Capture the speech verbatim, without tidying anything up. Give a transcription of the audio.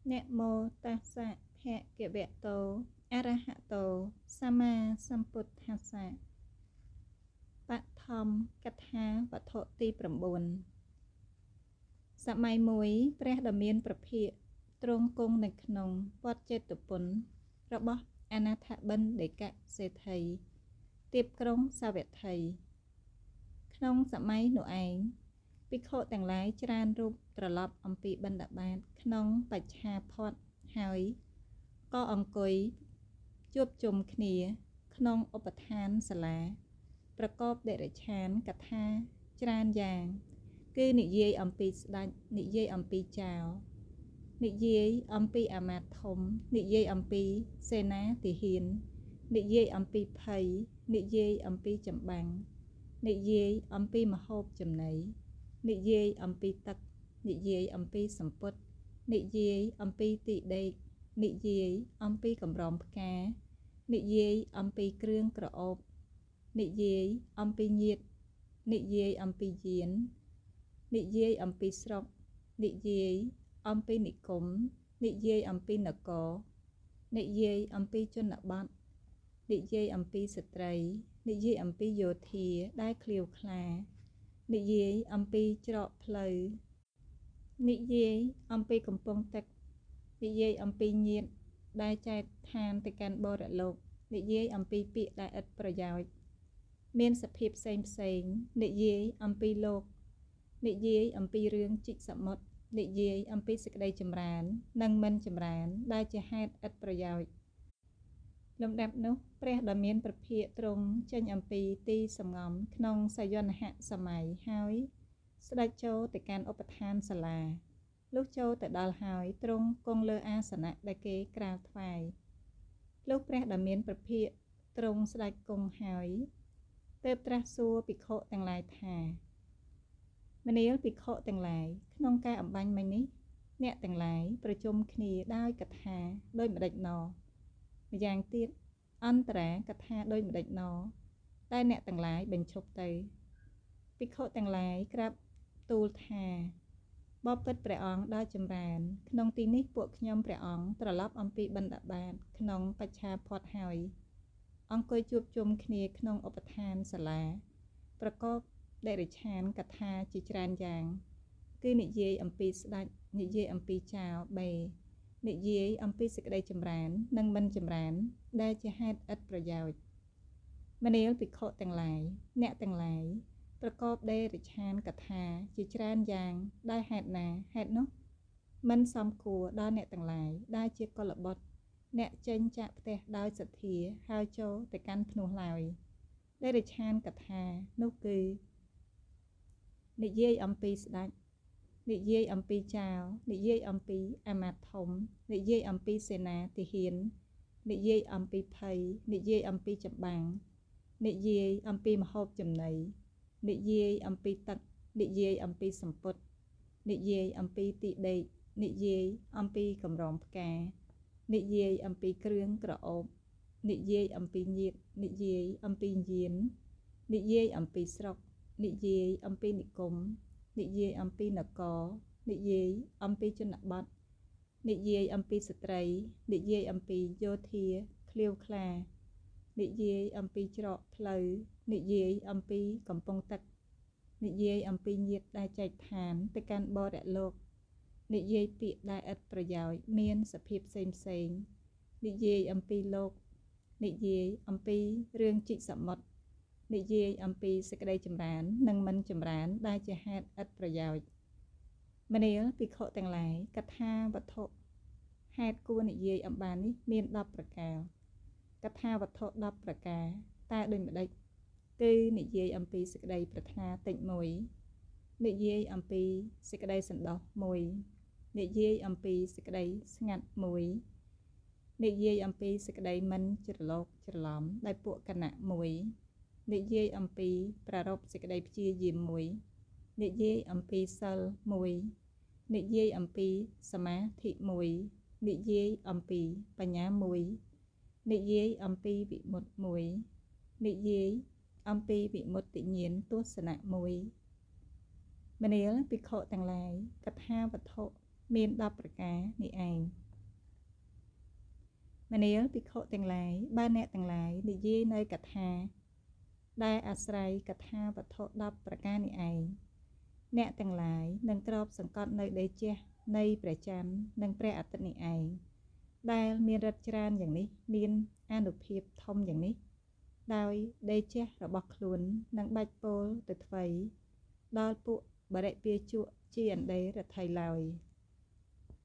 นะโมตัสสะภะคะวะโตอะระหะโตสัมมาสัมพุทธัสสะបឋមកថាវត្ថុទី9សម័យមួយព្រះដ៏មានប្រភិក្ខទ្រង់គង់នៅក្នុងវត្តចេតុពន្ធរបស់អនាថបិណ្ឌិកសេដ្ឋីទៀបក្រុងសាវត្ថីក្នុងសម័យនោះឯងភិក្ខុទាំងឡាយច្រើនរូបត្រឡប់អំពីបិណ្ឌបាតក្នុងបច្ឆាផតហើយក៏អង្គុយជួបជុំគ្នាក្នុងឧបដ្ឋានសាលាប្រកបដិរិឆានកថាច្រើនយ៉ាងគឺនិយាយអំពីស្ដេចនិយាយអំពីចៅនិយាយអំពីអាមាត្យធំនិយាយអំពីសេនាទាហាននិយាយអំពីភ័យនិយាយអំពីចម្បាំងនិយាយអំពីមហូបចំណីនិយាយអំពីទឹកនិយាយអំពីសម្ពុតនិយាយអំពីទីដេកនិយាយអំពីកម្រងផ្កានិយាយអំពីគ្រឿងក្រអូបនិយាយអំពីញាតិនិយាយអំពីយាននិយាយអំពីស្រុកនិយាយអំពីនិគមនិយាយអំពីនគរនិយាយអំពីជនបទនិយាយអំពីស្ត្រីនិយាយអំពីយោធាដែលឃ្លាវខ្លានិយាយអំពីច្រកផ្លូវនិយាយអំពីកំពង់ទឹកនិយាយអំពីញាតិដែលចែកឋានទៅកាន់បរលោកនិយាយអំពីពាក្យដែលឥតប្រយោជន៍មានសភាពផ្សេងផ្សេងនិយាយអំពីលោកនិយាយអំពីរឿងជីកសមុទ្រនិយាយអំពីសេចក្តីចម្រើននិងមិនចម្រើនដែលជាហេតុឥតប្រយោជន៍លំដាប់នោះព្រះដ៏មានព្រះភិក្ខទ្រង់ចេញអំពីទីសំងំក្នុងសយនហសម័យហើយស្ដេចចូលទៅកាន់ឧបដ្ឋានសាលាលុះចូលទៅដល់ហើយទ្រង់គង់លើអាសនៈដែលគេក្រាបថ្វាយលុះព្រះដ៏មានព្រះភិក្ខទ្រង់ស្ដេចគង់ហើយទើបត្រាស់សួរភិក្ខុទាំងឡាយថាមនាលភិក្ខុទាំងឡាយក្នុងការអំបញ្ញមិញនេះអ្នកទាំងឡាយប្រជុំគ្នាដោយកថាដូចម្ដេចណម្យ៉ាងទៀតអន្តរាកថាដូចម្ដេចណតែអ្នកទាំងឡាយបញ្ឈប់ទៅភិក្ខុទាំងឡាយក្រាបទូលថាបបិទ្ធព្រះអង្គដ៏ចម្រើនក្នុងទីនេះពួកខ្ញុំព្រះអង្គត្រឡប់អំពីបិណ្ឌបាតក្នុងបច្ឆាផតហើយអង្គុយជួបជុំគ្នាក្នុងឧបដ្ឋានសាលាប្រកបដិរិឆានកថាជាច្រើនយ៉ាងគឺនិយាយអំពីស្ដេចនិយាយអំពីចៅបេនិយាយអំពីសេចក្តីចម្រើននិងមិនចម្រើនដែលជាហេតុឥតប្រយោជន៍មនាលភិក្ខុទាំងឡាយអ្នកទាំងឡាយប្រកបដិរិឆានកថាជាច្រើនយ៉ាងដោយហេតុណាហេតុនោះមិនសមគួរដល់អ្នកទាំងឡាយដែលជាកុលបុត្រអ្នកចេញចាក់ផ្ទះដោយសទ្ធាហើយចូលទៅកាន់ភ្នោះឡើយដិរិឆានកថានោះគឺនិយាយអំពីស្ដេចនិយាយអំពីចៅនិយាយអំពីអាមាត្យធំនិយាយអំពីសេនាទាហាននិយាយអំពីភ័យនិយាយអំពីចម្បាំងនិយាយអំពីមហូបចំណីនិយាយអំពីទឹកនិយាយអំពីសម្ពុតនិយាយអំពីទីដេកនិយាយអំពីកម្រងផ្កានិយាយអំពីគ្រឿងក្រអូបនិយាយអំពីញាតិនិយាយអំពីយាននិយាយអំពីស្រុកនិយាយអំពីនិគមនិយាយអំពីនគរនិយាយអំពីជនបទនិយាយអំពីស្ត្រីនិយាយអំពីយោធាឃ្លាវខ្លានិយាយអំពីច្រកផ្លូវនិយាយអំពីកំពង់ទឹកនិយាយអំពីញាតិដែលចែកឋានទៅកាន់បរលោកនិយាយពាក្យដែលឥតប្រយោជន៍មានសភាពផ្សេងផ្សេងនិយាយអំពីលោកនិយាយអំពីរឿងជីកសមុទ្រនិយាយអំពីសេចក្តីចម្រើននិងមិនចម្រើនដែលជាហេតុឥតប្រយោជន៍មនាលភិក្ខុទាំងឡាយកថាវត្ថុហេតុគួរនិយាយអំបាននេះមានដប់ប្រការកថាវត្ថុដប់ប្រការតែដូចម្ដេចគឺនិយាយអំពីសេចក្តីប្រាថ្នាតិចមួយនិយាយអំពីសេចក្តីសន្តោសមួយនិយាយអំពីសេចក្តីស្ងាត់មួយនិយាយអំពីសេចក្តីមិនច្រឡោកច្រឡំដោយពួកគណៈមួយនិយាយអំពីប្រារព្ធសេចក្តីព្យាយាមមួយនិយាយអំពីសិលមួយនិយាយអំពីសមាធិមួយនិយាយអំពីបញ្ញាមួយនិយាយអំពីវិមុតតិមួយនិយាយអំពីវិមុតតិញ្ញាណទស្សនៈមួយមនាលភិក្ខុទាំងឡាយកថាវត្ថុមានដប់ប្រការនេះឯងមនាលភិក្ខុទាំងឡាយបើអ្នកទាំងឡាយនិយាយនៅកថាដែលអាស្រ័យកថាវត្ថុដប់ប្រការនេះឯងអ្នកទាំងឡាយនឹងក្របសង្កត់នៅដេជះនៃព្រះច័ន្ទនិងព្រះអាទិត្យនេះឯងដែលមានរិទ្ធច្រើនយ៉ាងនេះមានអានុភាពធំយ៉ាងនេះដោយដេជះរបស់ខ្លួននឹងបាច់ពោលទៅថ្វីដល់ពួកបរិពាជក់ជាអណ្ដេររដ្ឋីឡើយ